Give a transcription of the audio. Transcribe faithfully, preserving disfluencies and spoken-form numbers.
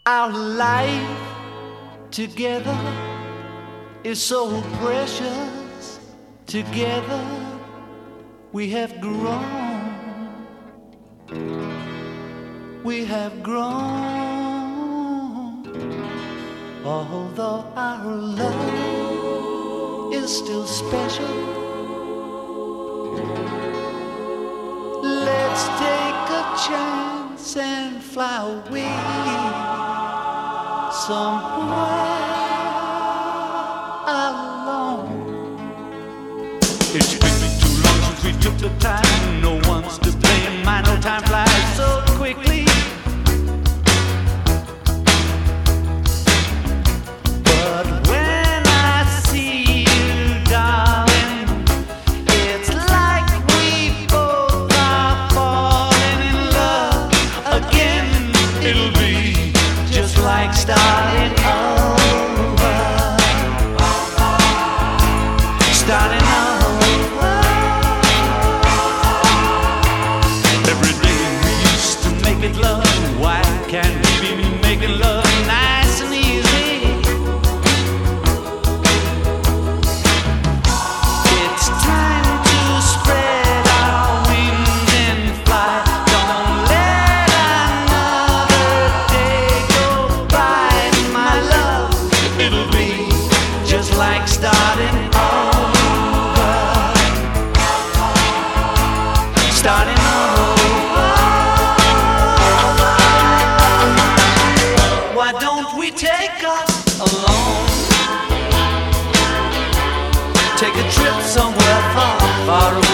Our life together is so precious. Together we have grown. We have grown. Although our love is still special, let's take a chance and fly away somewhere alone. It's been too long since we took the time. No one's to blame. I know time flies so quickly. But when I see you, darling, it's like we both are falling in love again. It'll be just like starting over. Starting over. Every day we used to make it love. Why can't we be making love nice and easy? It's time to spread our wings and fly. Don't let another day go by, my love. It'll be just like starting over. Starting over. Why don't we take us alone? Take a trip somewhere far, far away.